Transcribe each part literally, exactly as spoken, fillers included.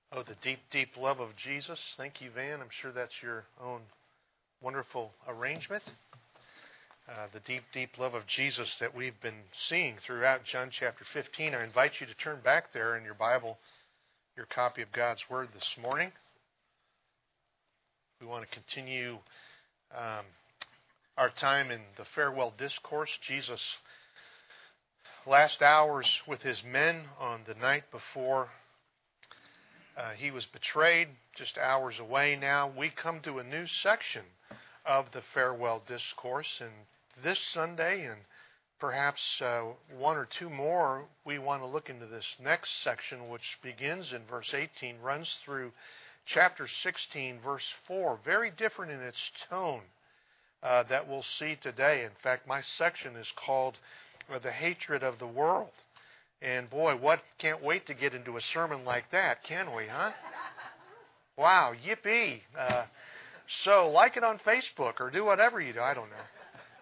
Oh, the deep, deep love of Jesus. Thank you, Van. I'm sure that's your own wonderful arrangement. Uh, the deep, deep love of Jesus that we've been seeing throughout John chapter fifteen. I invite you to turn back there in your Bible, your copy of God's Word this morning. We want to continue um, our time in the farewell discourse. Jesus' last hours with his men on the night before Uh, he was betrayed, just hours away now. We come to a new section of the farewell discourse. And this Sunday, and perhaps uh, one or two more, we want to look into this next section, which begins in verse eighteen, runs through chapter sixteen, verse four. Very different in its tone uh, that we'll see today. In fact, my section is called uh, The Hatred of the World. And boy, what can't wait to get into a sermon like that, can we, huh? Wow, yippee. Uh, so like it on Facebook or do whatever you do, I don't know.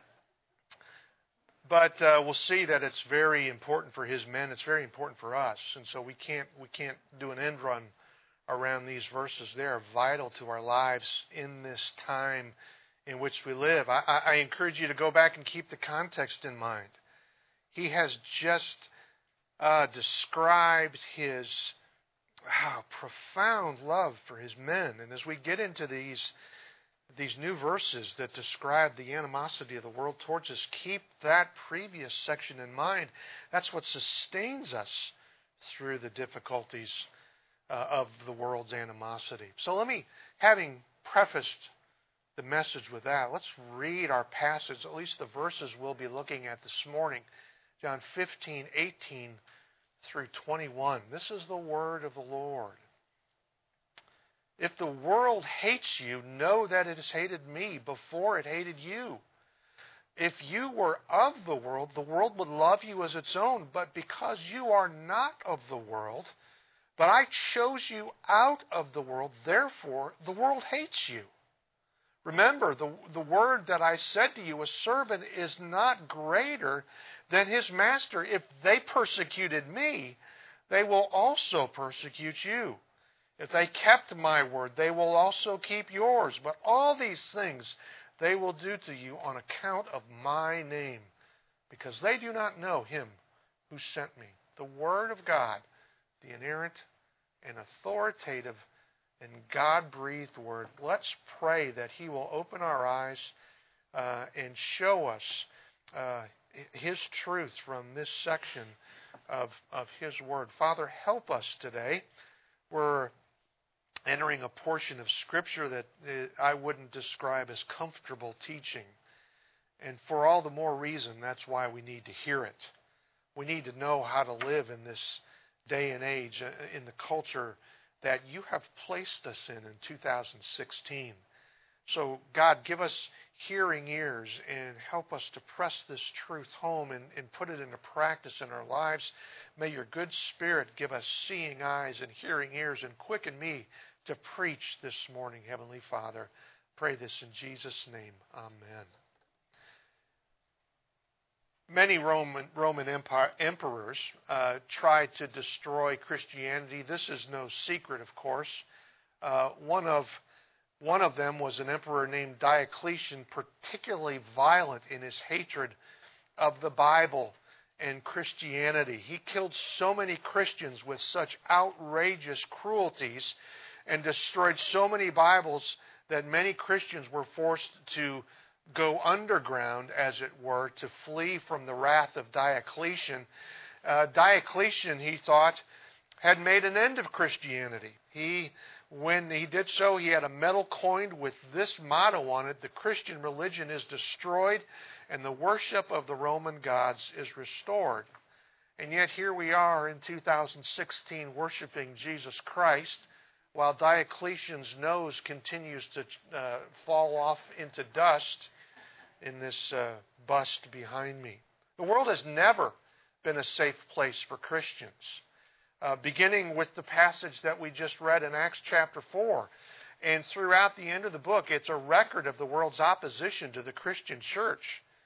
But uh, we'll see that it's very important for his men. It's very important for us. And so we can't we can't do an end run around these verses. They are vital to our lives in this time in which we live. I, I, I encourage you to go back and keep the context in mind. He has just Uh, described his wow, profound love for his men. And as we get into these, these new verses that describe the animosity of the world towards us, keep that previous section in mind. That's what sustains us through the difficulties uh, of the world's animosity. So let me, having prefaced the message with that, let's read our passage, at least the verses we'll be looking at this morning. John fifteen, eighteen through twenty-one. This is the word of the Lord. If the world hates you, know that it has hated me before it hated you. If you were of the world, the world would love you as its own. But because you are not of the world, but I chose you out of the world, therefore the world hates you. Remember, the, the word that I said to you, a servant is not greater than his master. If they persecuted me, they will also persecute you. If they kept my word, they will also keep yours. But all these things they will do to you on account of my name, because they do not know him who sent me. The word of God, the inerrant and authoritative and God-breathed word. Let's pray that he will open our eyes uh, and show us uh, his truth from this section of, of his word. Father, help us today. We're entering a portion of Scripture that I wouldn't describe as comfortable teaching. And for all the more reason, that's why we need to hear it. We need to know how to live in this day and age, in the culture that you have placed us in in two thousand sixteen. So, God, give us hearing ears and help us to press this truth home and, and put it into practice in our lives. May your good Spirit give us seeing eyes and hearing ears and quicken me to preach this morning, Heavenly Father. Pray this in Jesus' name. Amen. Many Roman Roman empire, emperors uh, tried to destroy Christianity. This is no secret, of course. Uh, one of one of them was an emperor named Diocletian, particularly violent in his hatred of the Bible and Christianity. He killed so many Christians with such outrageous cruelties and destroyed so many Bibles that many Christians were forced to go underground, as it were, to flee from the wrath of Diocletian. Uh, Diocletian, he thought, had made an end of Christianity. He, when he did so, he had a metal coin with this motto on it: the Christian religion is destroyed and the worship of the Roman gods is restored. And yet here we are in two thousand sixteen worshiping Jesus Christ, while Diocletian's nose continues to uh, fall off into dust in this uh, bust behind me. The world has never been a safe place for Christians. Uh, beginning with the passage that we just read in Acts chapter four. And throughout the end of the book, it's a record of the world's opposition to the Christian church.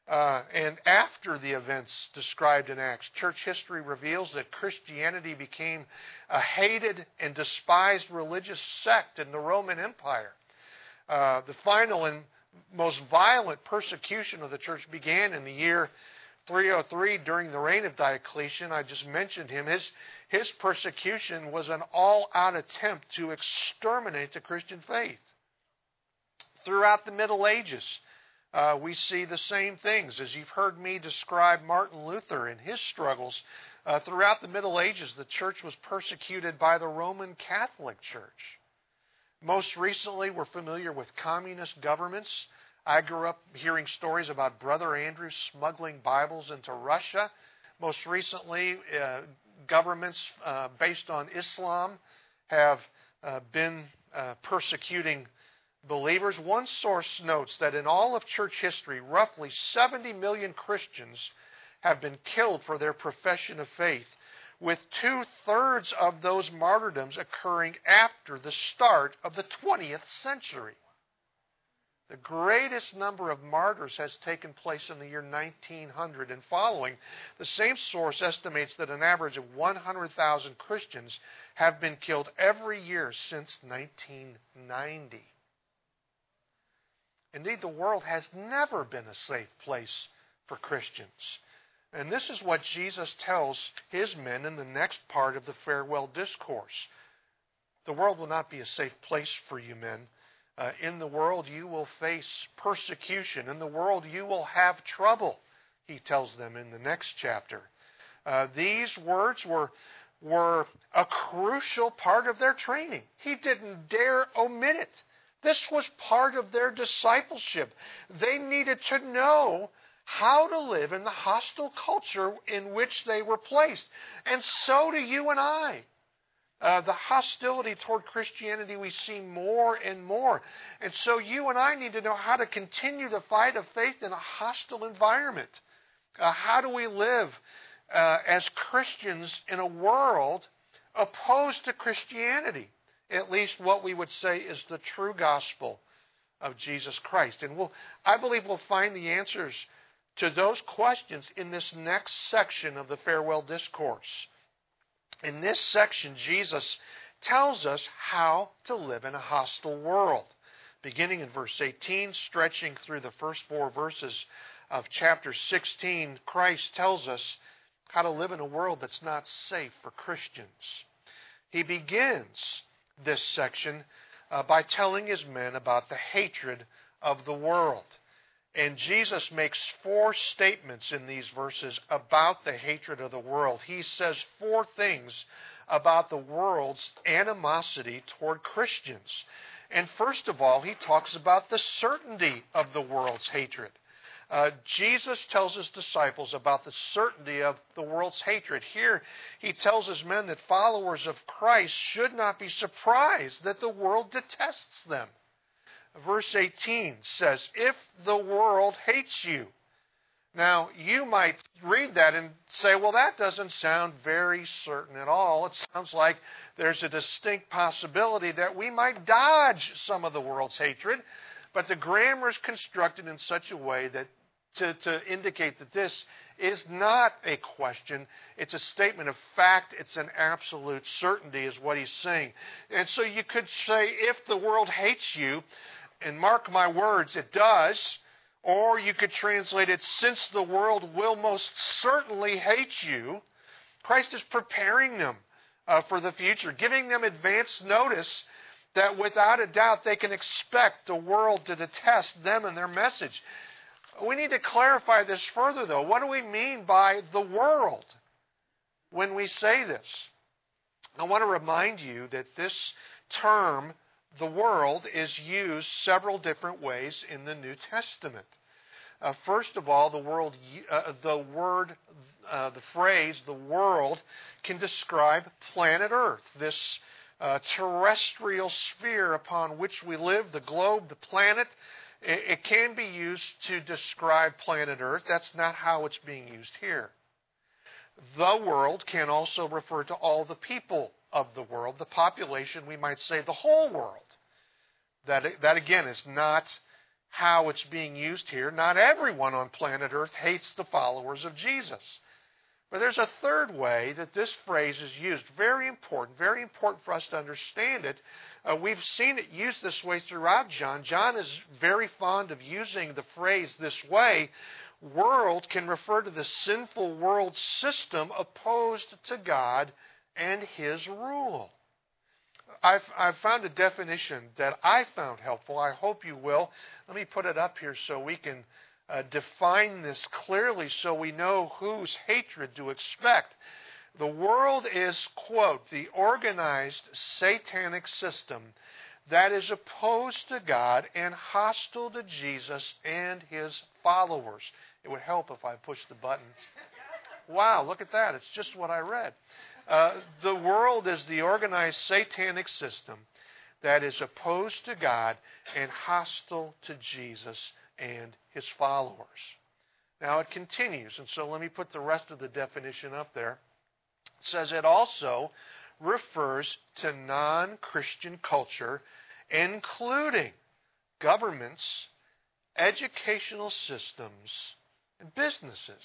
Uh, and after the events described in Acts, church history reveals that Christianity became a hated and despised religious sect in the Roman Empire. Uh, the final and most violent persecution of the church began in the year three oh three during the reign of Diocletian. I just mentioned him. His, his persecution was an all-out attempt to exterminate the Christian faith. Throughout the Middle Ages, uh, we see the same things. As you've heard me describe Martin Luther and his struggles, uh, throughout the Middle Ages, the church was persecuted by the Roman Catholic Church. Most recently, we're familiar with communist governments. I grew up hearing stories about Brother Andrew smuggling Bibles into Russia. Most recently, uh, governments uh, based on Islam have uh, been uh, persecuting believers. One source notes that in all of church history, roughly seventy million Christians have been killed for their profession of faith, with two-thirds of those martyrdoms occurring after the start of the twentieth century. The greatest number of martyrs has taken place in the year nineteen hundred and following. The same source estimates that an average of one hundred thousand Christians have been killed every year since nineteen ninety. Indeed, the world has never been a safe place for Christians. And this is what Jesus tells his men in the next part of the farewell discourse. The world will not be a safe place for you, men. Uh, in the world you will face persecution. In the world you will have trouble, he tells them in the next chapter. Uh, these words were, were a crucial part of their training. He didn't dare omit it. This was part of their discipleship. They needed to know how to live in the hostile culture in which they were placed. And so do you and I. Uh, the hostility toward Christianity we see more and more. And so you and I need to know how to continue the fight of faith in a hostile environment. Uh, how do we live uh, as Christians in a world opposed to Christianity? At least what we would say is the true gospel of Jesus Christ. And we'll, I believe we'll find the answers to those questions in this next section of the farewell discourse. In this section, Jesus tells us how to live in a hostile world. Beginning in verse eighteen, stretching through the first four verses of chapter sixteen, Christ tells us how to live in a world that's not safe for Christians. He begins this section uh, by telling his men about the hatred of the world. And Jesus makes four statements in these verses about the hatred of the world. He says four things about the world's animosity toward Christians. And first of all, he talks about the certainty of the world's hatred. Uh, Jesus tells his disciples about the certainty of the world's hatred. Here, he tells his men that followers of Christ should not be surprised that the world detests them. Verse eighteen says, if the world hates you. Now, you might read that and say, well, that doesn't sound very certain at all. It sounds like there's a distinct possibility that we might dodge some of the world's hatred. But the grammar is constructed in such a way that to, to indicate that this is not a question. It's a statement of fact. It's an absolute certainty is what he's saying. And so you could say, if the world hates you, and mark my words, it does. Or you could translate it, since the world will most certainly hate you. Christ is preparing them uh, for the future, giving them advance notice that without a doubt they can expect the world to detest them and their message. We need to clarify this further, though. What do we mean by the world when we say this? I want to remind you that this term, the world, is used several different ways in the New Testament. Uh, first of all, the world, uh, the word, uh, the phrase, the world, can describe planet Earth, this uh, terrestrial sphere upon which we live, the globe, the planet. It, it can be used to describe planet Earth. That's not how it's being used here. The world can also refer to all the people of the world, the population, we might say the whole world. That, that again is not how it's being used here. Not everyone on planet Earth hates the followers of Jesus. But there's a third way that this phrase is used. Very important, very important for us to understand it. Uh, we've seen it used this way throughout John. John is very fond of using the phrase this way. World can refer to the sinful world system opposed to God and His rule. I've, I've found a definition that I found helpful. I hope you will. Let me put it up here so we can uh, define this clearly so we know whose hatred to expect. The world is, quote, the organized satanic system that is opposed to God and hostile to Jesus and His followers. It would help if I pushed the button. Wow, look at that. It's just what I read. Uh, the world is the organized satanic system that is opposed to God and hostile to Jesus and His followers. Now it continues, and so let me put the rest of the definition up there. It says it also refers to non-Christian culture, including governments, educational systems, and businesses.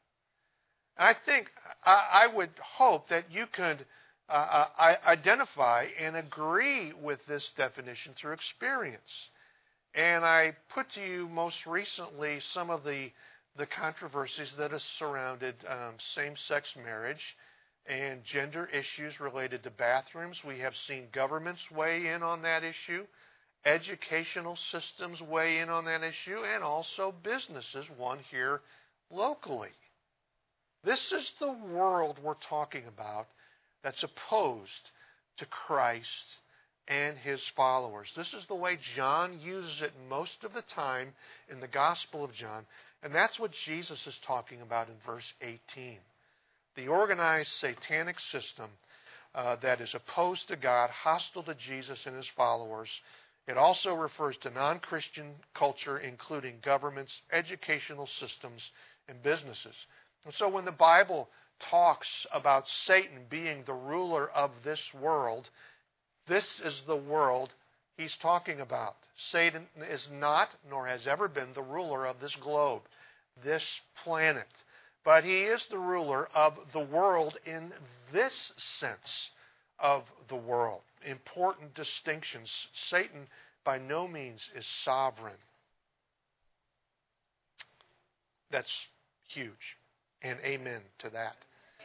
I think, I, I would hope that you could uh, identify and agree with this definition through experience. And I put to you most recently some of the, the controversies that have surrounded um, same-sex marriage and gender issues related to bathrooms. We have seen governments weigh in on that issue, educational systems weigh in on that issue, and also businesses, one here locally. This is the world we're talking about that's opposed to Christ and His followers. This is the way John uses it most of the time in the Gospel of John, and that's what Jesus is talking about in verse eighteen. The organized satanic system uh, that is opposed to God, hostile to Jesus and His followers. It also refers to non-Christian culture, including governments, educational systems, and businesses. And so when the Bible talks about Satan being the ruler of this world, this is the world he's talking about. Satan is not, nor has ever been, the ruler of this globe, this planet. But he is the ruler of the world in this sense of the world. Important distinctions. Satan by no means is sovereign. That's huge. And amen to that.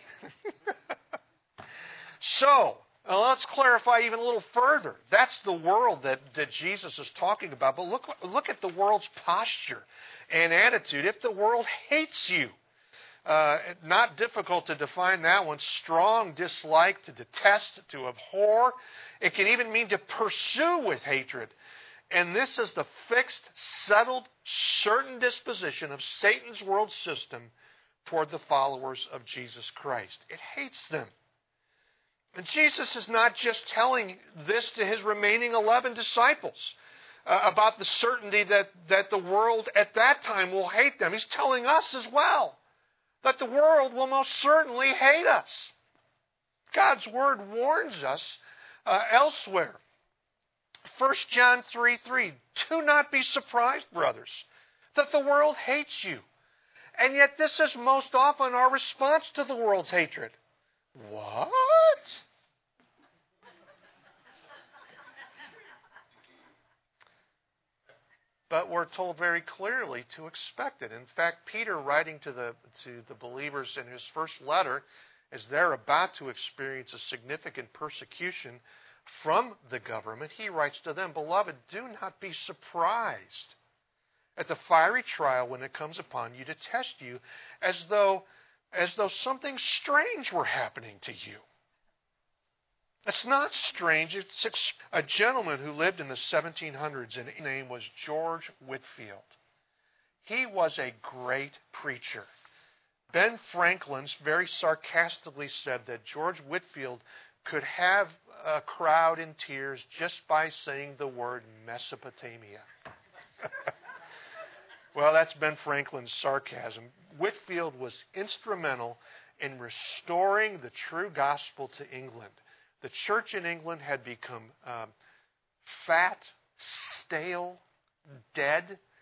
So, now let's clarify even a little further. That's the world that, that Jesus is talking about. But look, look at the world's posture and attitude. If the world hates you, uh, not difficult to define that one. Strong dislike, to detest, to abhor. It can even mean to pursue with hatred. And this is the fixed, settled, certain disposition of Satan's world system toward the followers of Jesus Christ. It hates them. And Jesus is not just telling this to His remaining eleven disciples uh, about the certainty that, that the world at that time will hate them. He's telling us as well that the world will most certainly hate us. God's Word warns us uh, elsewhere. First John three three, do not be surprised, brothers, that the world hates you. And yet this is most often our response to the world's hatred. What? But we're told very clearly to expect it. In fact, Peter, writing to the, to the believers in his first letter, as they're about to experience a significant persecution from the government, he writes to them, Beloved, do not be surprised at the fiery trial when it comes upon you to test you, as though, as though something strange were happening to you. It's not strange. It's a gentleman who lived in the seventeen hundreds, and his name was George Whitefield. He was a great preacher. Ben Franklin very sarcastically said that George Whitefield could have a crowd in tears just by saying the word Mesopotamia. Well, that's Ben Franklin's sarcasm. Whitefield was instrumental in restoring the true gospel to England. The church in England had become um, fat, stale, dead.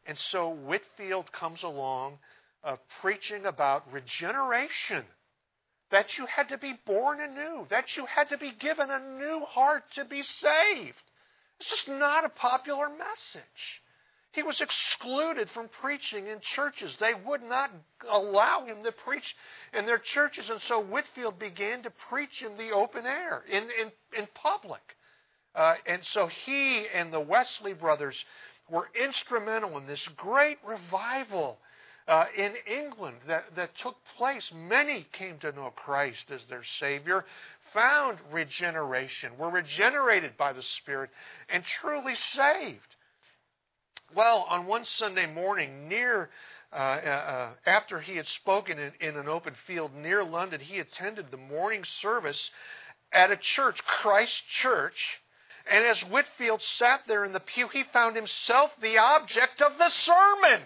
And so Whitefield comes along uh, preaching about regeneration, that you had to be born anew, that you had to be given a new heart to be saved. It's just not a popular message. He was excluded from preaching in churches. They would not allow him to preach in their churches. And so Whitefield began to preach in the open air, in, in, in public. Uh, and so he and the Wesley brothers were instrumental in this great revival uh, in England that, that took place. Many came to know Christ as their Savior, found regeneration, were regenerated by the Spirit, and truly saved. Well, on one Sunday morning, near uh, uh, after he had spoken in, in an open field near London, he attended the morning service at a church, Christ Church. And as Whitefield sat there in the pew, he found himself the object of the sermon.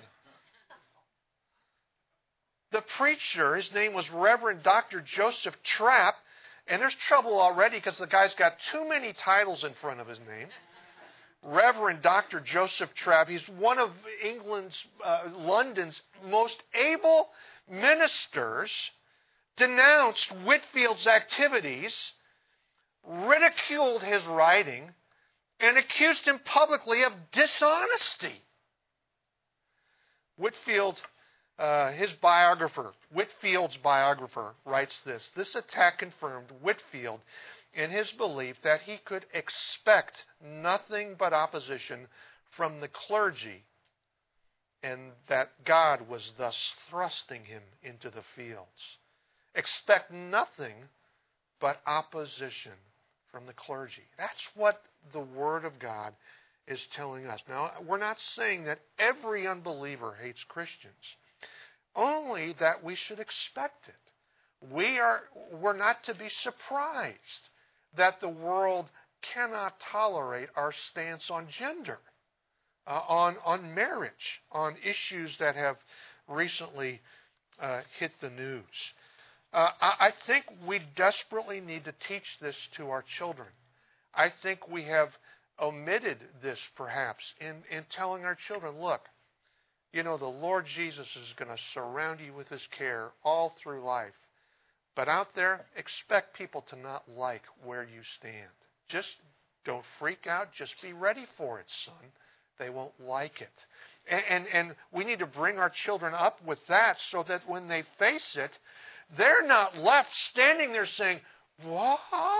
The preacher, his name was Reverend Doctor Joseph Trapp, and there's trouble already because the guy's got too many titles in front of his name. Reverend Doctor Joseph Trapp, he's one of England's, uh, London's most able ministers, denounced Whitefield's activities, ridiculed his writing, and accused him publicly of dishonesty. Whitefield, uh, his biographer, Whitefield's biographer, writes this: "This attack confirmed Whitefield in his belief that he could expect nothing but opposition from the clergy, and that God was thus thrusting him into the fields. Expect nothing but opposition from the clergy." That's what the Word of God is telling us. Now, we're not saying that every unbeliever hates Christians, only that we should expect it. We are, we're not to be surprised that the world cannot tolerate our stance on gender, uh, on, on marriage, on issues that have recently uh, hit the news. Uh, I, I think we desperately need to teach this to our children. I think we have omitted this perhaps in, in telling our children, look, you know, the Lord Jesus is going to surround you with His care all through life. But out there, expect people to not like where you stand. Just don't freak out. Just be ready for it, son. They won't like it. And, and, and we need to bring our children up with that so that when they face it, they're not left standing there saying, "What?"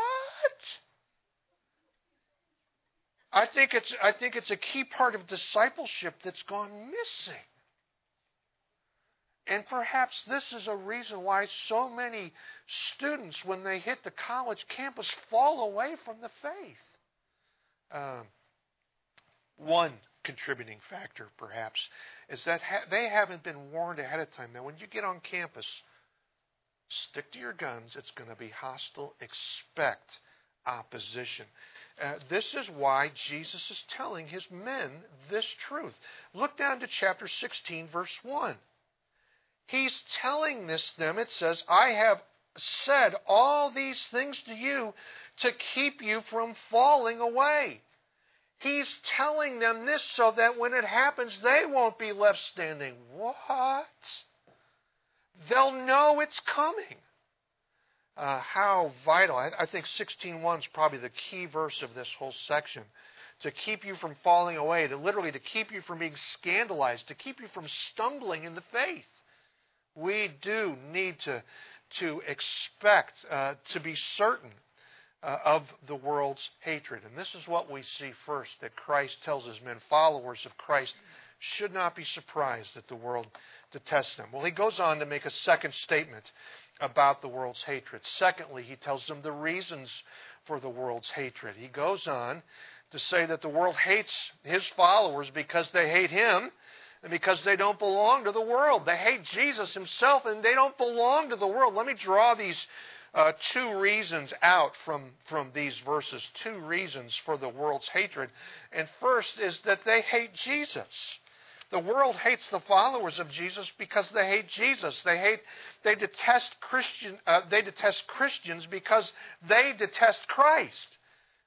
I think it's, I think it's a key part of discipleship that's gone missing. And perhaps this is a reason why so many students, when they hit the college campus, fall away from the faith. Um, one contributing factor, perhaps, is that ha- they haven't been warned ahead of time. Now, when you get on campus, stick to your guns. It's going to be hostile. Expect opposition. Uh, this is why Jesus is telling His men this truth. Look down to chapter sixteen, verse one. He's telling this them. It says, "I have said all these things to you to keep you from falling away." He's telling them this so that when it happens, they won't be left standing. What? They'll know it's coming. Uh, how vital. I, I think sixteen one is probably the key verse of this whole section. To keep you from falling away, to literally to keep you from being scandalized, to keep you from stumbling in the faith. We do need to, to expect, uh, to be certain uh, of the world's hatred. And this is what we see first, that Christ tells His men, followers of Christ, should not be surprised that the world detests them. Well, He goes on to make a second statement about the world's hatred. Secondly, He tells them the reasons for the world's hatred. He goes on to say that the world hates His followers because they hate Him, and because they don't belong to the world. They hate Jesus Himself, and they don't belong to the world. Let me draw these uh, two reasons out from, from these verses, two reasons for the world's hatred. And first is that they hate Jesus. The world hates the followers of Jesus because they hate Jesus. They hate, they detest Christian, uh, they detest Christians because they detest Christ.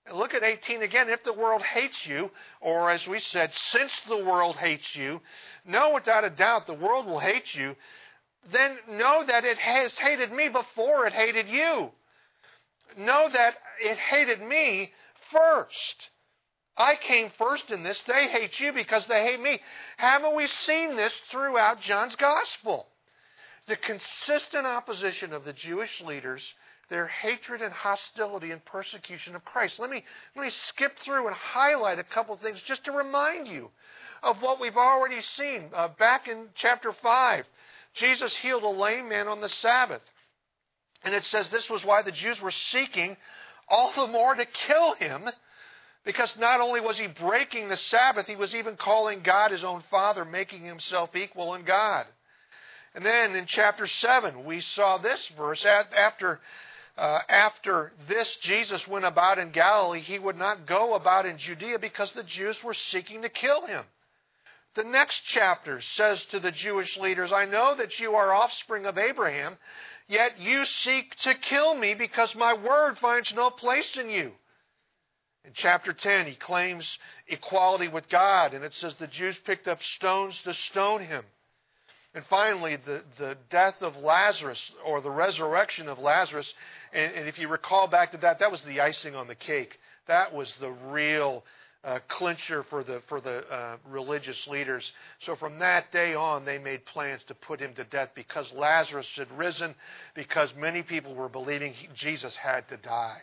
And look at eighteen again. If the world hates you, or as we said, since the world hates you, know without a doubt the world will hate you. Then know that it has hated me before it hated you. Know that it hated me first. I came first in this. They hate you because they hate me. Haven't we seen this throughout John's Gospel? The consistent opposition of the Jewish leaders, their hatred and hostility and persecution of Christ. Let me, let me skip through and highlight a couple things just to remind you of what we've already seen. Uh, back in chapter five, Jesus healed a lame man on the Sabbath. And it says this was why the Jews were seeking all the more to kill him, because not only was he breaking the Sabbath, he was even calling God his own Father, making himself equal in God. And then in chapter seven, we saw this verse. After, uh, after this, Jesus went about in Galilee. He would not go about in Judea because the Jews were seeking to kill him. The next chapter says to the Jewish leaders, I know that you are offspring of Abraham, yet you seek to kill me because my word finds no place in you. In chapter ten, he claims equality with God, and it says the Jews picked up stones to stone him. And finally, the, the death of Lazarus, or the resurrection of Lazarus, and, and if you recall back to that, that was the icing on the cake. That was the real uh, clincher for the, for the uh, religious leaders. So from that day on, they made plans to put him to death because Lazarus had risen, because many people were believing he, Jesus had to die.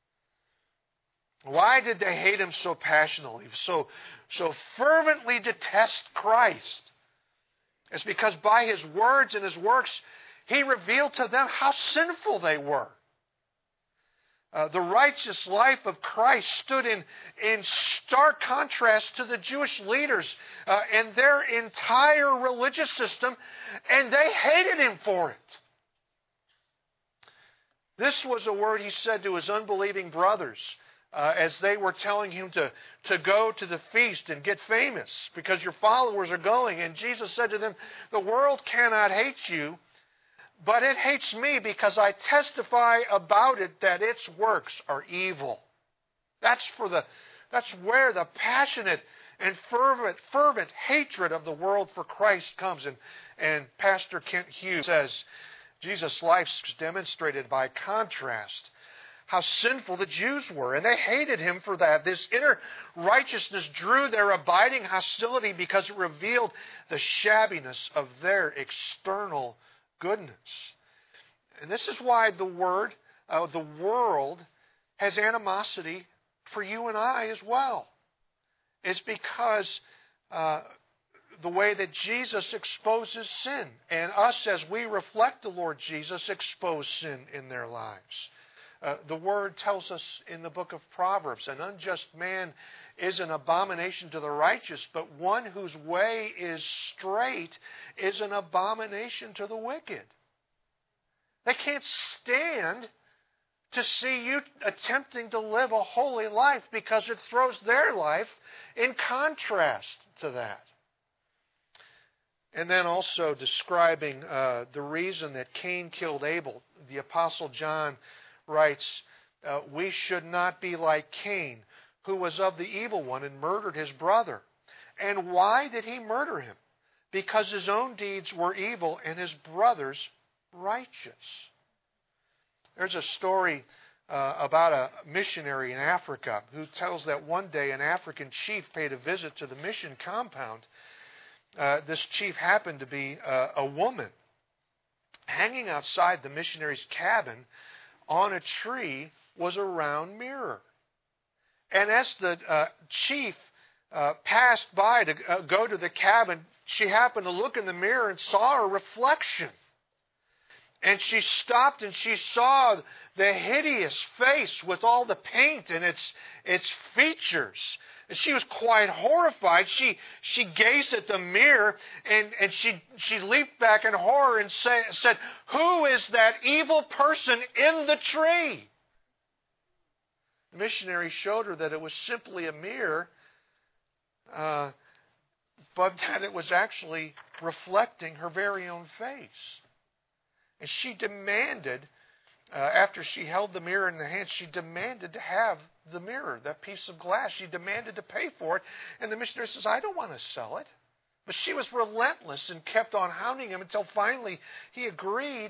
Why did they hate him so passionately, so, so fervently detest Christ? It's because by his words and his works, he revealed to them how sinful they were. Uh, the righteous life of Christ stood in, in stark contrast to the Jewish leaders uh, and their entire religious system, and they hated him for it. This was a word he said to his unbelieving brothers uh, as they were telling him to, to go to the feast and get famous because your followers are going. And Jesus said to them, the world cannot hate you, but it hates me because I testify about it that its works are evil. That's for the, that's where the passionate and fervent, fervent hatred of the world for Christ comes. And, and Pastor Kent Hughes says, Jesus' life is demonstrated by contrast how sinful the Jews were, and they hated him for that. This inner righteousness drew their abiding hostility because it revealed the shabbiness of their external goodness. And this is why the word, uh, the world has animosity for you and I as well. It's because uh, the way that Jesus exposes sin, and us as we reflect the Lord Jesus expose sin in their lives. Uh, the Word tells us in the book of Proverbs, an unjust man is an abomination to the righteous, but one whose way is straight is an abomination to the wicked. They can't stand to see you attempting to live a holy life because it throws their life in contrast to that. And then also describing uh, the reason that Cain killed Abel, the Apostle John writes, uh, we should not be like Cain, who was of the evil one and murdered his brother. And why did he murder him? Because his own deeds were evil and his brother's righteous. There's a story uh, about a missionary in Africa who tells that one day an African chief paid a visit to the mission compound. Uh, this chief happened to be uh, a woman. Hanging outside the missionary's cabin on a tree was a round mirror. And as the uh, chief uh, passed by to uh, go to the cabin, she happened to look in the mirror and saw a reflection. And she stopped and she saw the hideous face with all the paint and its, its features. And she was quite horrified. She she gazed at the mirror and, and she, she leaped back in horror and say, said, who is that evil person in the tree? The missionary showed her that it was simply a mirror, uh, but that it was actually reflecting her very own face. And she demanded Uh, after she held the mirror in the hand, she demanded to have the mirror, that piece of glass. She demanded to pay for it. And the missionary says, I don't want to sell it. But she was relentless and kept on hounding him until finally he agreed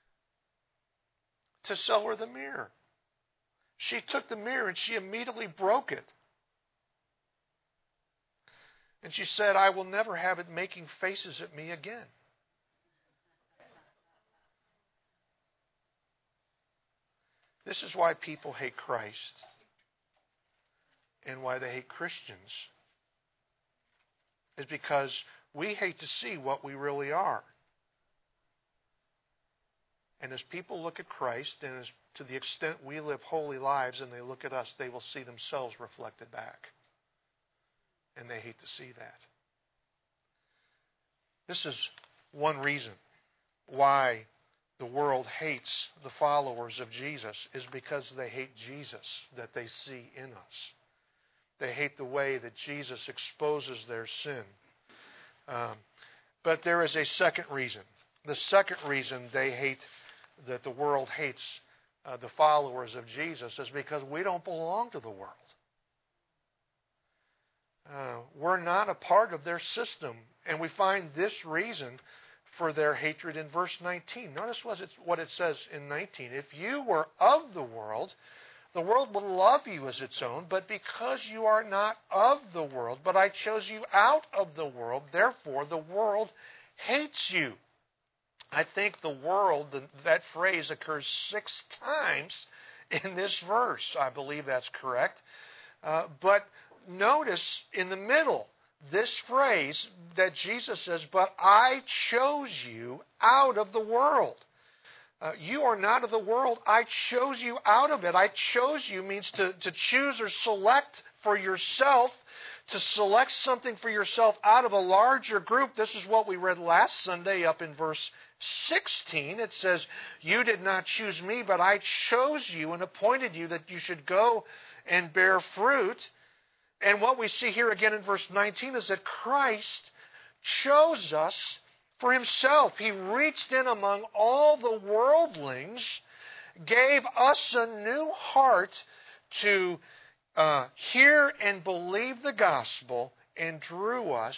to sell her the mirror. She took the mirror and she immediately broke it. And she said, I will never have it making faces at me again. This is why people hate Christ and why they hate Christians. Is because we hate to see what we really are. And as people look at Christ, and as to the extent we live holy lives and they look at us, they will see themselves reflected back. And they hate to see that. This is one reason why the world hates the followers of Jesus, is because they hate Jesus that they see in us. They hate the way that Jesus exposes their sin. Um, but there is a second reason. The second reason they hate, that the world hates uh, the followers of Jesus, is because we don't belong to the world. Uh, we're not a part of their system. And we find this reason for their hatred in verse nineteen. Notice what it says in nineteen. If you were of the world, the world would love you as its own, but because you are not of the world, but I chose you out of the world, therefore the world hates you. I think the world, that phrase occurs six times in this verse. I believe that's correct. Uh, but notice in the middle, this phrase that Jesus says, but I chose you out of the world. Uh, you are not of the world. I chose you out of it. I chose you means to, to choose or select for yourself, to select something for yourself out of a larger group. This is what we read last Sunday up in verse sixteen. It says, you did not choose me, but I chose you and appointed you that you should go and bear fruit. And what we see here again in verse nineteen is that Christ chose us for himself. He reached in among all the worldlings, gave us a new heart to uh, hear and believe the gospel, and drew us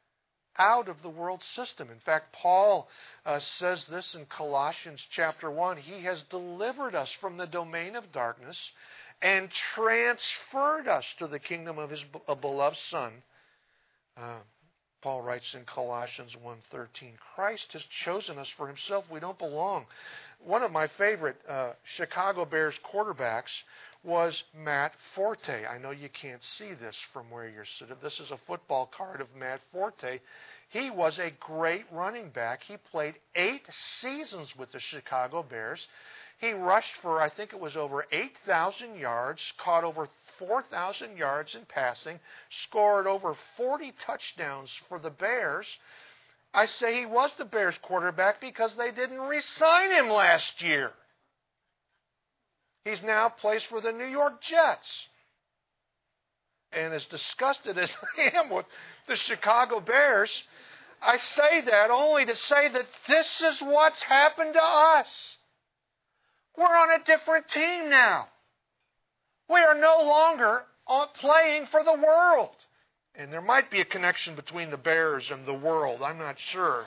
out of the world system. In fact, Paul uh, says this in Colossians chapter one. He has delivered us from the domain of darkness and transferred us to the kingdom of his beloved Son. Uh, Paul writes in Colossians one thirteen, Christ has chosen us for himself. We don't belong. One of my favorite uh, Chicago Bears quarterbacks was Matt Forte. I know you can't see this from where you're sitting. This is a football card of Matt Forte. He was a great running back. He played eight seasons with the Chicago Bears. He rushed for, I think it was over eight thousand yards, caught over four thousand yards in passing, scored over forty touchdowns for the Bears. I say he was the Bears quarterback because they didn't re-sign him last year. He's now plays for the New York Jets. And as disgusted as I am with the Chicago Bears, I say that only to say that this is what's happened to us. We're on a different team now. We are no longer playing for the world. And there might be a connection between the Bears and the world. I'm not sure.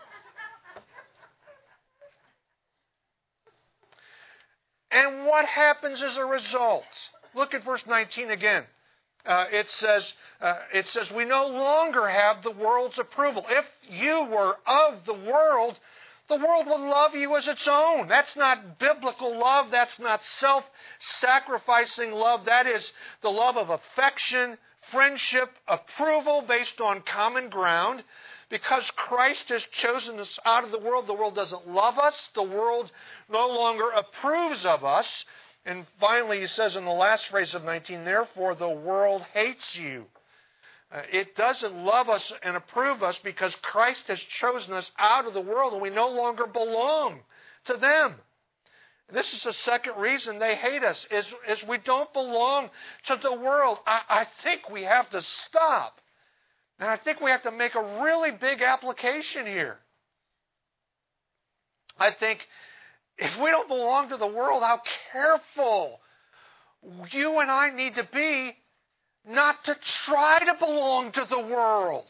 And what happens as a result? Look at verse nineteen again. Uh, it says, uh, it says, we no longer have the world's approval. If you were of the world, the world would love you as its own. That's not biblical love. That's not self-sacrificing love. That is the love of affection, friendship, approval based on common ground. Because Christ has chosen us out of the world, the world doesn't love us. The world no longer approves of us. And finally, he says in the last phrase of nineteen, therefore the world hates you. Uh, it doesn't love us and approve us because Christ has chosen us out of the world and we no longer belong to them. This is the second reason they hate us, is, is we don't belong to the world. I, I think we have to stop. And I think we have to make a really big application here. I think If we don't belong to the world, how careful you and I need to be not to try to belong to the world.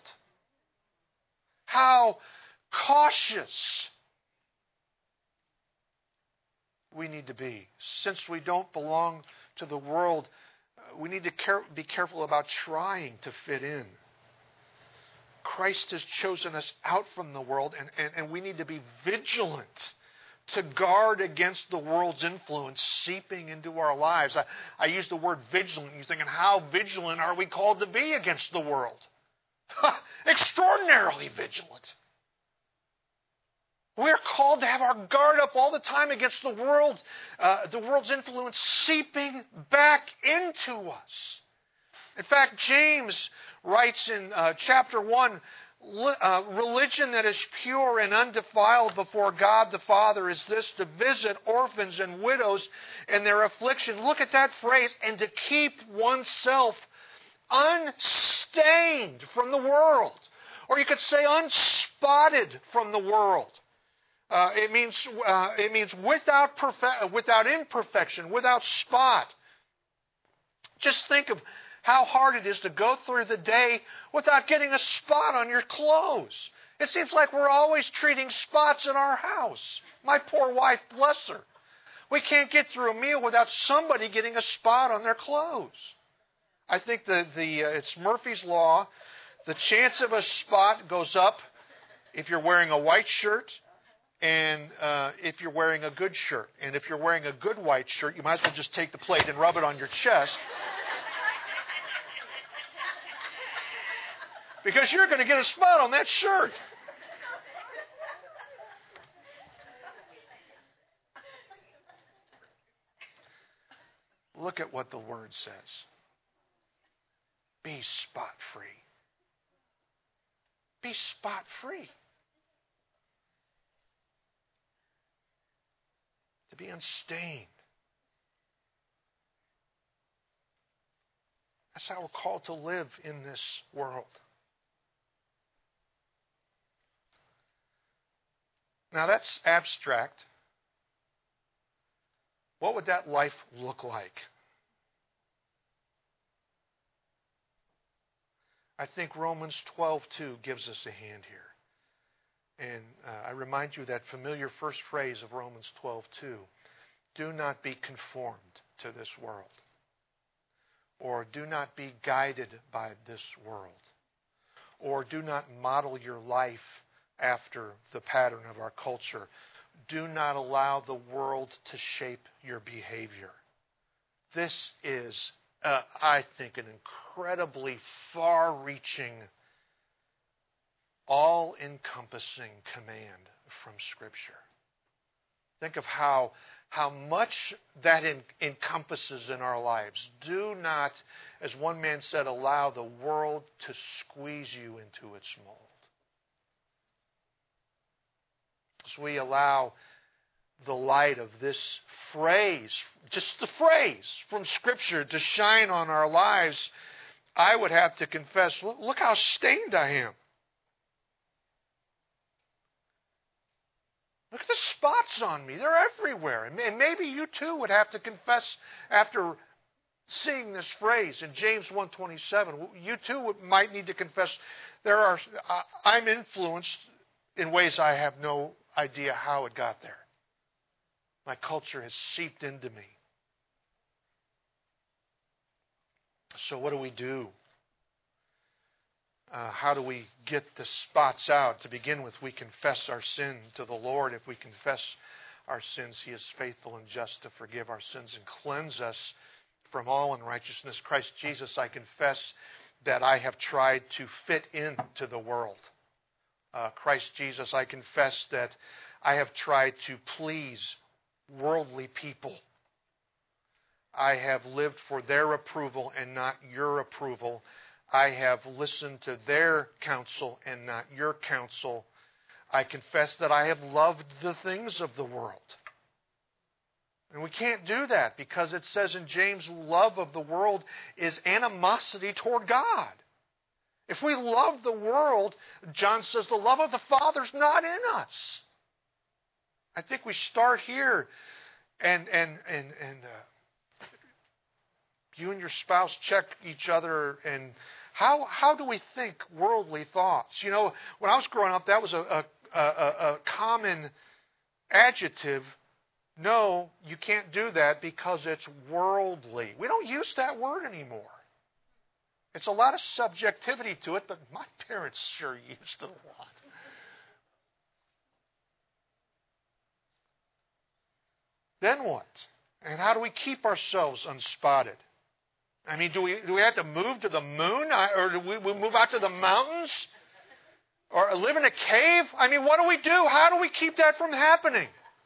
How cautious we need to be. Since we don't belong to the world, we need to care, be careful about trying to fit in. Christ has chosen us out from the world, and, and, and we need to be vigilant to guard against the world's influence seeping into our lives. I, I use the word vigilant. You're thinking, how vigilant are we called to be against the world? Extraordinarily vigilant. We're called to have our guard up all the time against the world, uh, the world's influence seeping back into us. In fact, James writes in uh, chapter one, uh, religion that is pure and undefiled before God the Father is this, to visit orphans and widows in their affliction. Look at that phrase, and to keep oneself unstained from the world. Or you could say unspotted from the world. Uh, it means uh, it means without perfe- without imperfection, without spot. Just think of how hard it is to go through the day without getting a spot on your clothes. It seems like we're always treating spots in our house. My poor wife, bless her. We can't get through a meal without somebody getting a spot on their clothes. I think the, the uh, it's Murphy's Law. The chance of a spot goes up if you're wearing a white shirt and uh, if you're wearing a good shirt. And if you're wearing a good white shirt, you might as well just take the plate and rub it on your chest. Because you're going to get a spot on that shirt. Look at what the Word says. Be spot free. Be spot free. To be unstained. That's how we're called to live in this world. Now that's abstract. What would that life look like? I think Romans twelve two gives us a hand here. And uh, I remind you that familiar first phrase of Romans twelve two. Do not be conformed to this world. Or do not be guided by this world. Or do not model your life after the pattern of our culture. Do not allow the world to shape your behavior. This is, uh, I think, an incredibly far-reaching, all-encompassing command from Scripture. Think of how, how much that in, encompasses in our lives. Do not, as one man said, allow the world to squeeze you into its mold. As we allow the light of this phrase, just the phrase from Scripture, to shine on our lives, I would have to confess, look, look how stained I am. Look at the spots on me. They're everywhere. And maybe you too would have to confess after seeing this phrase in James one twenty-seven. You too might need to confess, there are I'm influenced in ways I have no idea how it got there. My culture has seeped into me. So what do we do? Uh, how do we get the spots out? To begin with, we confess our sin to the Lord. If we confess our sins, He is faithful and just to forgive our sins and cleanse us from all unrighteousness. Christ Jesus, I confess that I have tried to fit into the world. Uh, Christ Jesus, I confess that I have tried to please worldly people. I have lived for their approval and not your approval. I have listened to their counsel and not your counsel. I confess that I have loved the things of the world. And we can't do that because it says in James, love of the world is animosity toward God. If we love the world, John says the love of the Father's not in us. I think we start here, and and and and uh, you and your spouse check each other. And how how do we think worldly thoughts? You know, when I was growing up, that was a a, a, a common adjective. No, you can't do that because it's worldly. We don't use that word anymore. It's a lot of subjectivity to it, but my parents sure used it a lot. Then what? And how do we keep ourselves unspotted? I mean, do we do we have to move to the moon? Or do we, we move out to the mountains? Or live in a cave? I mean, what do we do? How do we keep that from happening?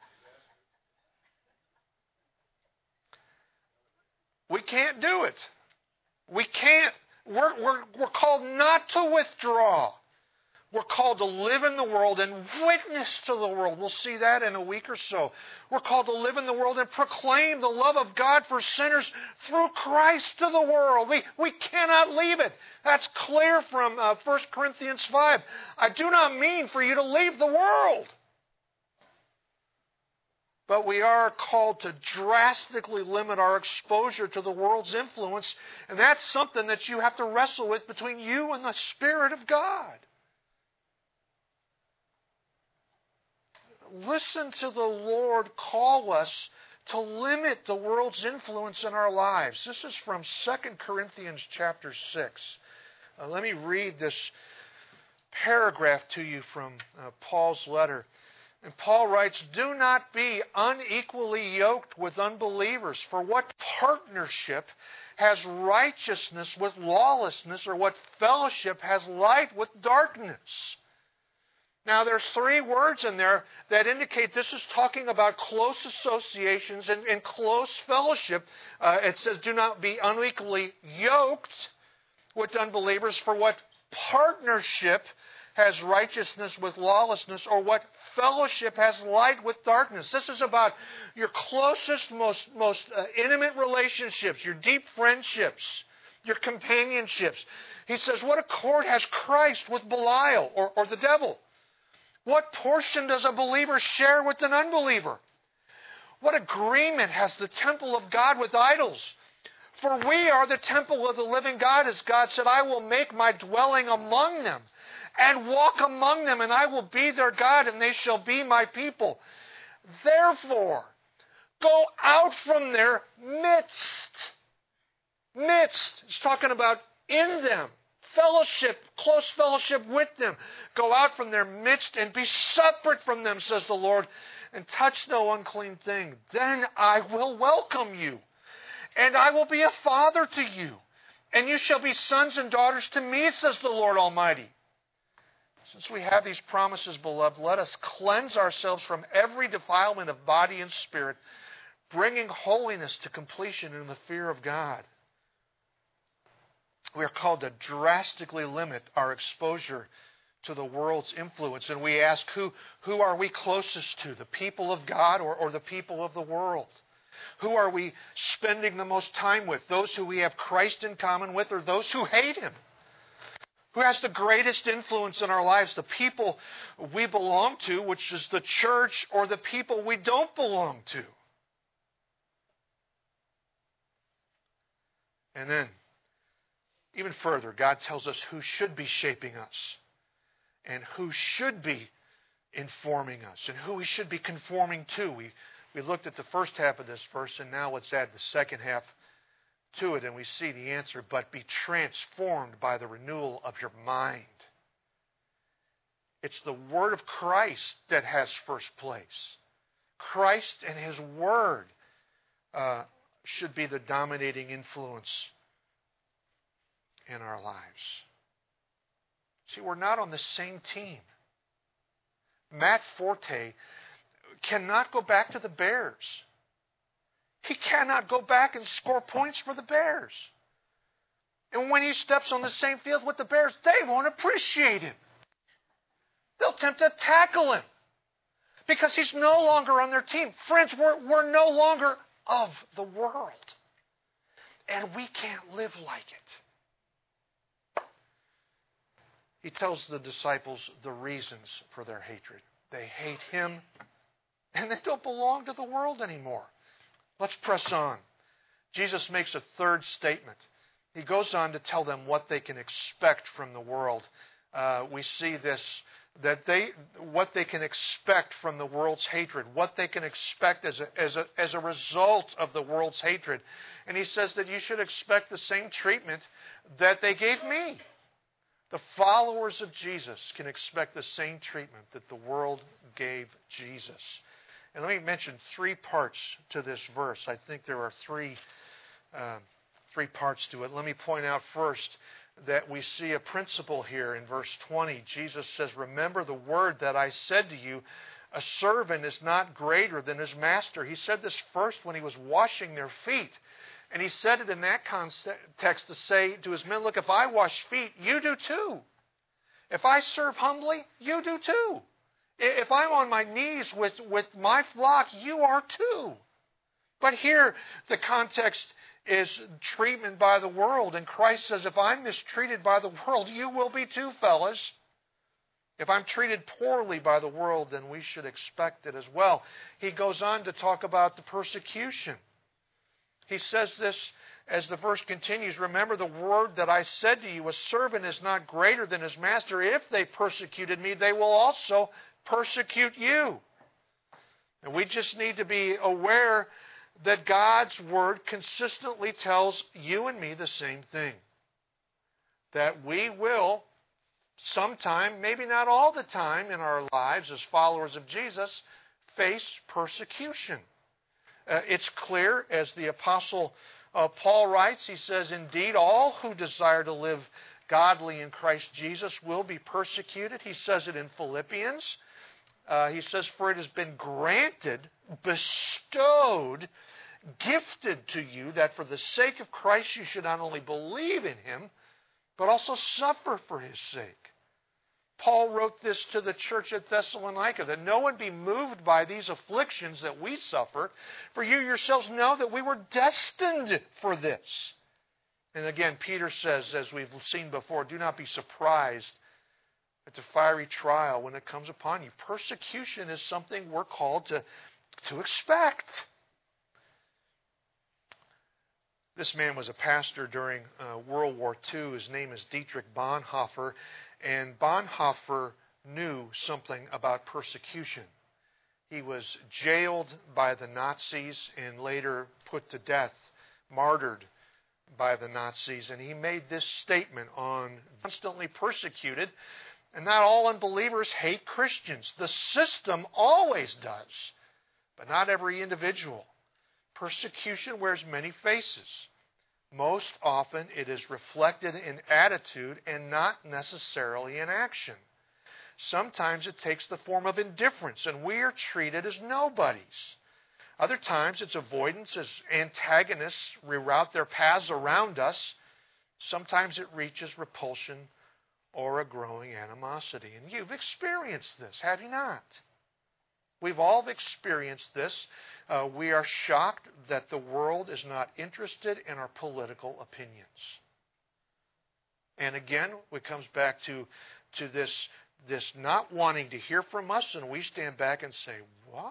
We can't do it. We can't. We're, we're, we're called not to withdraw. We're called to live in the world and witness to the world. We'll see that in a week or so. We're called to live in the world and proclaim the love of God for sinners through Christ to the world. We, we cannot leave it. That's clear from uh, First Corinthians five. I do not mean for you to leave the world. But we are called to drastically limit our exposure to the world's influence. And that's something that you have to wrestle with between you and the Spirit of God. Listen to the Lord call us to limit the world's influence in our lives. This is from Second Corinthians chapter six. Uh, let me read this paragraph to you from uh, Paul's letter. And Paul writes, "Do not be unequally yoked with unbelievers, for what partnership has righteousness with lawlessness, or what fellowship has light with darkness?" Now there's three words in there that indicate this is talking about close associations and, and close fellowship. Uh, it says, do not be unequally yoked with unbelievers, for what partnership has righteousness with lawlessness, or what fellowship has light with darkness. This is about your closest, most, most uh, intimate relationships, your deep friendships, your companionships. He says, what accord has Christ with Belial, or, or the devil? What portion does a believer share with an unbeliever? What agreement has the temple of God with idols? For we are the temple of the living God, as God said, I will make my dwelling among them and walk among them, and I will be their God, and they shall be my people. Therefore, go out from their midst. Midst. It's talking about in them. Fellowship, close fellowship with them. Go out from their midst and be separate from them, says the Lord, and touch no unclean thing. Then I will welcome you, and I will be a father to you, and you shall be sons and daughters to me, says the Lord Almighty. Since we have these promises, beloved, let us cleanse ourselves from every defilement of body and spirit, bringing holiness to completion in the fear of God. We are called to drastically limit our exposure to the world's influence. And we ask, who, who are we closest to? The people of God or, or the people of the world? Who are we spending the most time with? Those who we have Christ in common with, or those who hate Him? Who has the greatest influence in our lives? The people we belong to, which is the church, or the people we don't belong to? And then, even further, God tells us who should be shaping us and who should be informing us and who we should be conforming to. We, we looked at the first half of this verse, and now let's add the second half to it, and we see the answer. But be transformed by the renewal of your mind. It's the Word of Christ that has first place. Christ and His Word uh, should be the dominating influence in our lives. See, we're not on the same team. Matt Forte cannot go back to the Bears. He cannot go back and score points for the Bears. And when he steps on the same field with the Bears, they won't appreciate him. They'll attempt to tackle him because he's no longer on their team. Friends, we're, we're no longer of the world. And we can't live like it. He tells the disciples the reasons for their hatred. They hate Him and they don't belong to the world anymore. Let's press on. Jesus makes a third statement. He goes on to tell them what they can expect from the world. Uh, we see this, that they, what they can expect from the world's hatred, what they can expect as a, as a, as a result of the world's hatred. And he says that you should expect the same treatment that they gave me. The followers of Jesus can expect the same treatment that the world gave Jesus. And let me mention three parts to this verse. I think there are three, uh, three parts to it. Let me point out first that we see a principle here in verse twenty. Jesus says, remember the word that I said to you, a servant is not greater than his master. He said this first when he was washing their feet. And he said it in that context to say to his men, look, if I wash feet, you do too. If I serve humbly, you do too. If I'm on my knees with, with my flock, you are too. But here, the context is treatment by the world. And Christ says, if I'm mistreated by the world, you will be too, fellas. If I'm treated poorly by the world, then we should expect it as well. He goes on to talk about the persecution. He says this as the verse continues, remember the word that I said to you, a servant is not greater than his master. If they persecuted me, they will also persecute you. And we just need to be aware that God's word consistently tells you and me the same thing. That we will sometime, maybe not all the time in our lives as followers of Jesus, face persecution. Uh, it's clear, as the Apostle uh, Paul writes, he says, indeed, all who desire to live godly in Christ Jesus will be persecuted. He says it in Philippians. Uh, he says, for it has been granted, bestowed, gifted to you that for the sake of Christ you should not only believe in him, but also suffer for his sake. Paul wrote this to the church at Thessalonica, that no one be moved by these afflictions that we suffer, for you yourselves know that we were destined for this. And again, Peter says, as we've seen before, do not be surprised at the fiery trial when it comes upon you. Persecution is something we're called to, to expect. This man was a pastor during uh, World War Two. His name is Dietrich Bonhoeffer. And Bonhoeffer knew something about persecution. He was jailed by the Nazis and later put to death, martyred by the Nazis. And he made this statement on constantly persecuted. And not all unbelievers hate Christians. The system always does, but not every individual. Persecution wears many faces. Most often it is reflected in attitude and not necessarily in action. Sometimes it takes the form of indifference and we are treated as nobodies. Other times it's avoidance as antagonists reroute their paths around us. Sometimes it reaches repulsion or a growing animosity. And you've experienced this, have you not? We've all experienced this. Uh, we are shocked that the world is not interested in our political opinions. And again, it comes back to, to this, this not wanting to hear from us, and we stand back and say, what?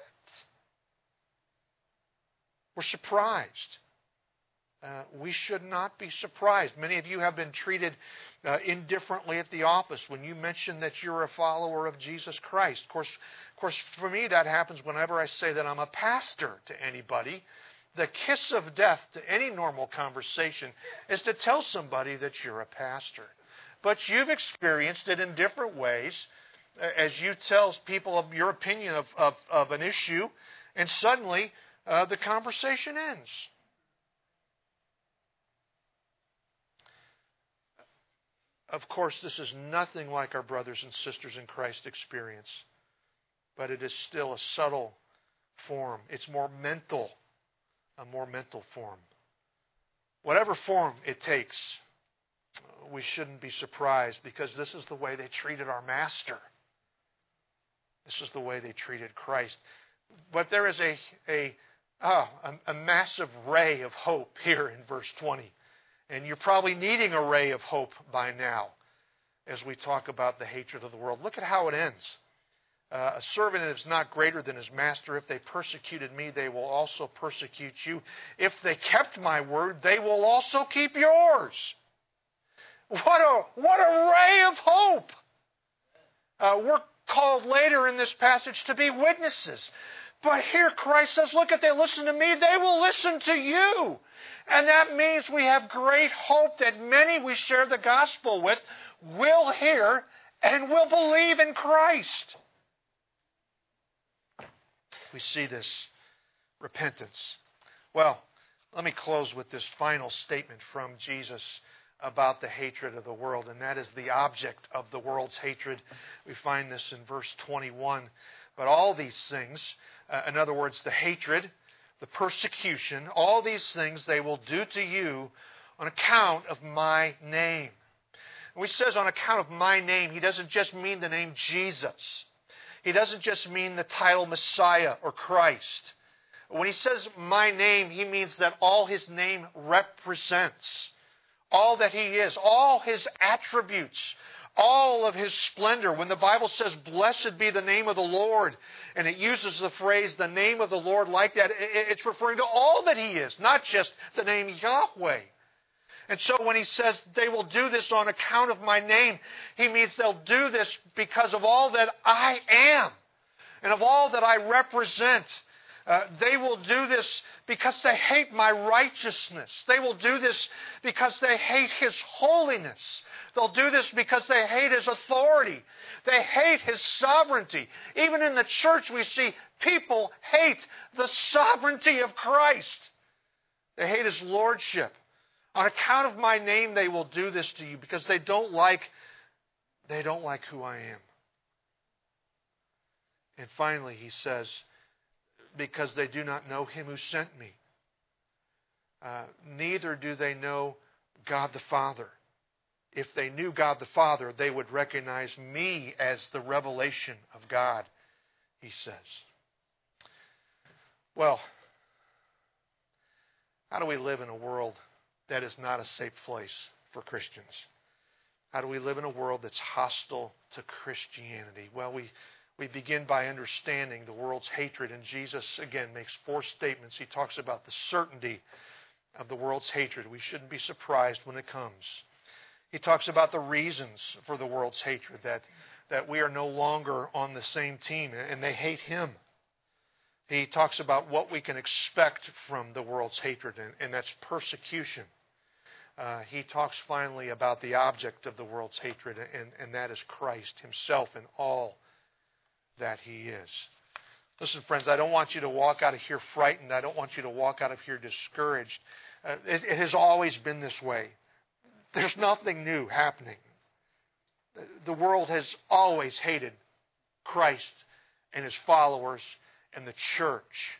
We're surprised. Uh, we should not be surprised. Many of you have been treated uh, indifferently at the office when you mention that you're a follower of Jesus Christ. Of course, of course, for me that happens whenever I say that I'm a pastor to anybody. The kiss of death to any normal conversation is to tell somebody that you're a pastor. But you've experienced it in different ways as you tell people of your opinion of, of, of an issue, and suddenly uh, the conversation ends. Of course, this is nothing like our brothers and sisters in Christ experience, but it is still a subtle form. It's more mental, a more mental form. Whatever form it takes, we shouldn't be surprised because this is the way they treated our Master. This is the way they treated Christ. But there is a, a, oh, a, a massive ray of hope here in verse twenty. And you're probably needing a ray of hope by now as we talk about the hatred of the world. Look at how it ends. Uh, a servant is not greater than his master. If they persecuted me, they will also persecute you. If they kept my word, they will also keep yours. What a, what a ray of hope. Uh, we're called later in this passage to be witnesses. But here Christ says, look, if they listen to me, they will listen to you. And that means we have great hope that many we share the gospel with will hear and will believe in Christ. We see this repentance. Well, let me close with this final statement from Jesus about the hatred of the world, and that is the object of the world's hatred. We find this in verse twenty-one. But all these things, uh, in other words, the hatred, the persecution, all these things they will do to you on account of my name. When he says on account of my name, he doesn't just mean the name Jesus. He doesn't just mean the title Messiah or Christ. When he says my name, he means that all his name represents, all that he is, all his attributes, all of his splendor. When the Bible says, blessed be the name of the Lord, and it uses the phrase, the name of the Lord like that, it's referring to all that he is, not just the name Yahweh. And so when he says they will do this on account of my name, he means they'll do this because of all that I am and of all that I represent. Uh, they will do this because they hate my righteousness. They will do this because they hate His holiness. They'll do this because they hate His authority. They hate His sovereignty. Even in the church we see people hate the sovereignty of Christ. They hate His lordship. On account of my name they will do this to you because they don't like, they don't like who I am. And finally he says, because they do not know Him who sent me. Uh, neither do they know God the Father. If they knew God the Father, they would recognize me as the revelation of God, he says. Well, how do we live in a world that is not a safe place for Christians? How do we live in a world that's hostile to Christianity? Well, we We begin by understanding the world's hatred. And Jesus, again, makes four statements. He talks about the certainty of the world's hatred. We shouldn't be surprised when it comes. He talks about the reasons for the world's hatred, that, that we are no longer on the same team and they hate Him. He talks about what we can expect from the world's hatred, and, and that's persecution. Uh, he talks finally about the object of the world's hatred, and, and that is Christ Himself and all that He is. Listen, friends, I don't want you to walk out of here frightened. I don't want you to walk out of here discouraged. Uh, it, it has always been this way. There's nothing new happening. The world has always hated Christ and His followers and the church.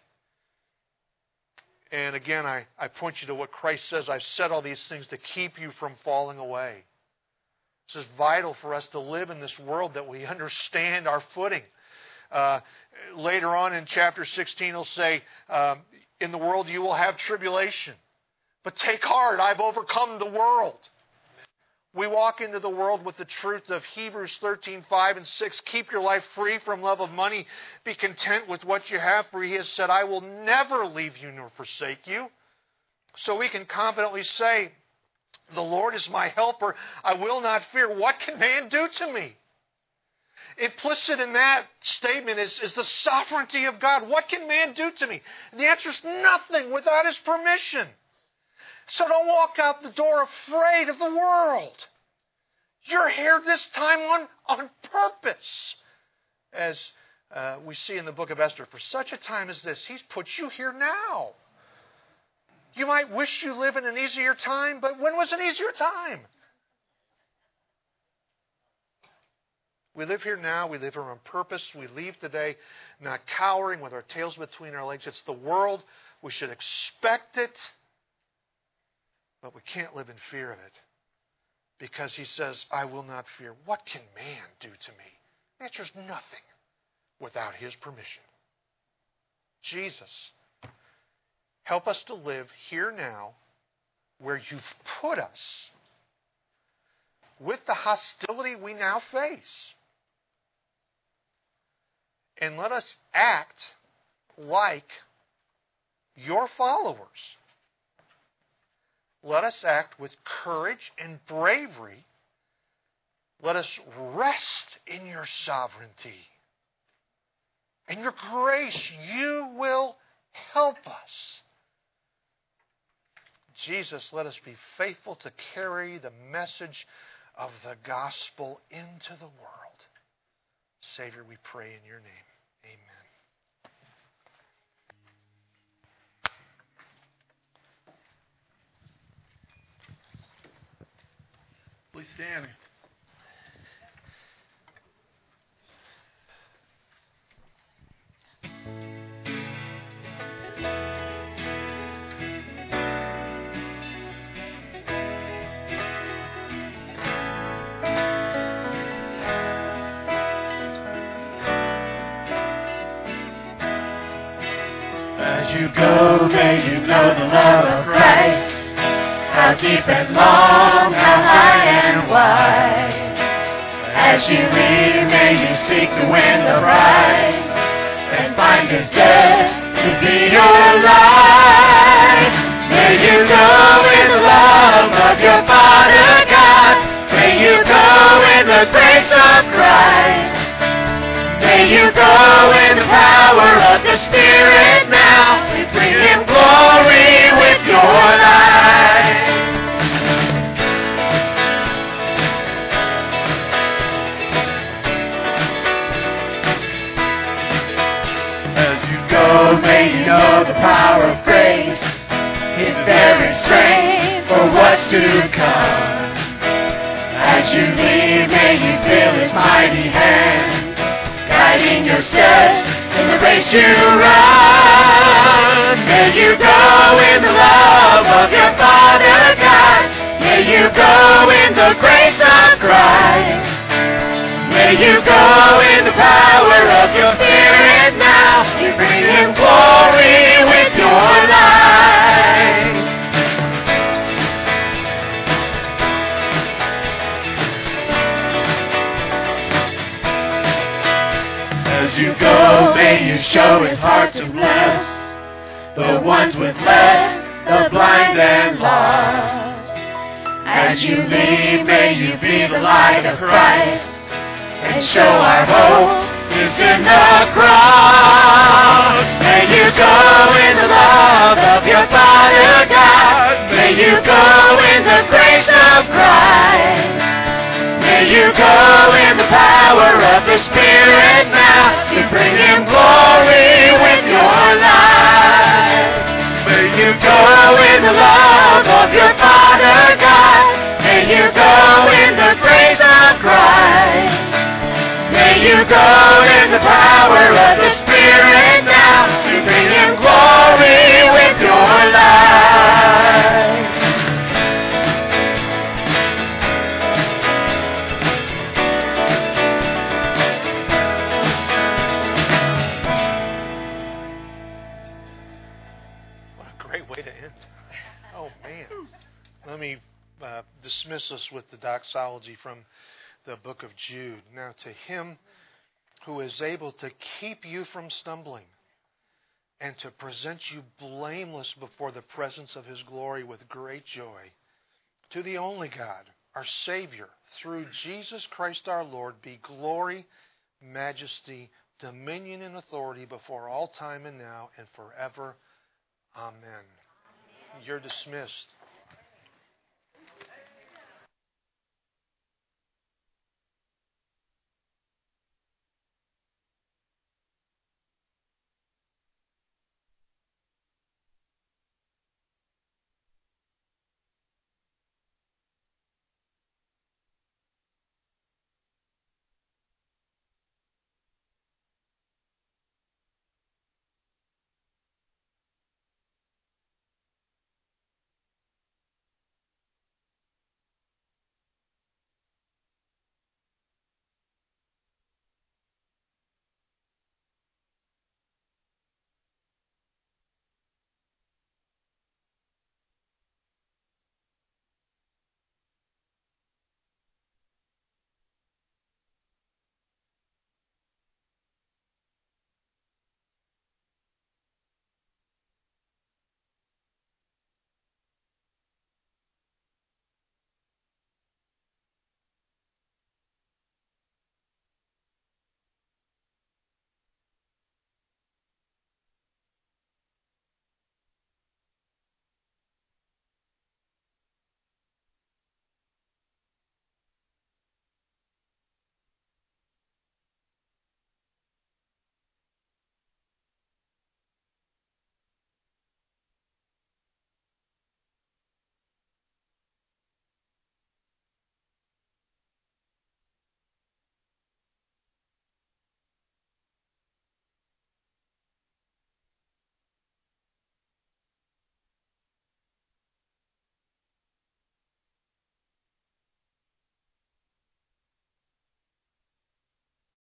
And again, I, I point you to what Christ says. I've said all these things to keep you from falling away. This is vital for us to live in this world, that we understand our footing. Uh, later on in chapter sixteen, he'll say, um, in the world you will have tribulation. But take heart, I've overcome the world. We walk into the world with the truth of Hebrews thirteen, five and six. Keep your life free from love of money. Be content with what you have, for He has said, I will never leave you nor forsake you. So we can confidently say, the Lord is my helper. I will not fear. What can man do to me? Implicit in that statement is, is the sovereignty of God. What can man do to me? And the answer is nothing without His permission. So don't walk out the door afraid of the world. You're here this time on, on purpose. As uh, we see in the book of Esther, for such a time as this, He's put you here now. You might wish you live in an easier time, but when was an easier time? We live here now. We live here on purpose. We leave today not cowering with our tails between our legs. It's the world. We should expect it, but we can't live in fear of it, because He says, I will not fear. What can man do to me? The answer is nothing without His permission. Jesus, help us to live here now where You've put us with the hostility we now face. And let us act like your followers. Let us act with courage and bravery. Let us rest in your sovereignty. In your grace, you will help us. Jesus, let us be faithful to carry the message of the gospel into the world. Savior, we pray in your name. Amen. Please stand. As you go, may you know the love of Christ, how deep and long, how high and wide. As you leave, may you seek to win the prize, and find His death to be your life. May you go in the love of your Father God. May you go in the grace of Christ. May you go in the power of the Spirit now to bring Him glory with your life. As you go, may you know the power of grace, His very strength for what's to come. As you leave, may you feel His mighty hand, guiding your steps in the race you run. May you go in the love of your Father God. May you go in the grace of Christ. May you go in the power of your Spirit now to bring Him glory with your life. As you go, may you show His heart to bless the ones with less, the blind and lost. As you leave, may you be the light of Christ, and show our hope is in the cross. May you go in the love of your Father God. May you go in the grace of Christ. May you go in the power of the Spirit now to bring Him glory with your life. May you go in the love of your Father God. May you go in the grace of Christ. May you go in the power of the Spirit now to bring Him glory with your life. What a great way to end. Oh, man. Let me uh, dismiss us with the doxology from the book of Jude. Now to Him who is able to keep you from stumbling and to present you blameless before the presence of His glory with great joy, to the only God, our Savior, through Jesus Christ our Lord, be glory, majesty, dominion, and authority before all time and now and forever. Amen. You're dismissed.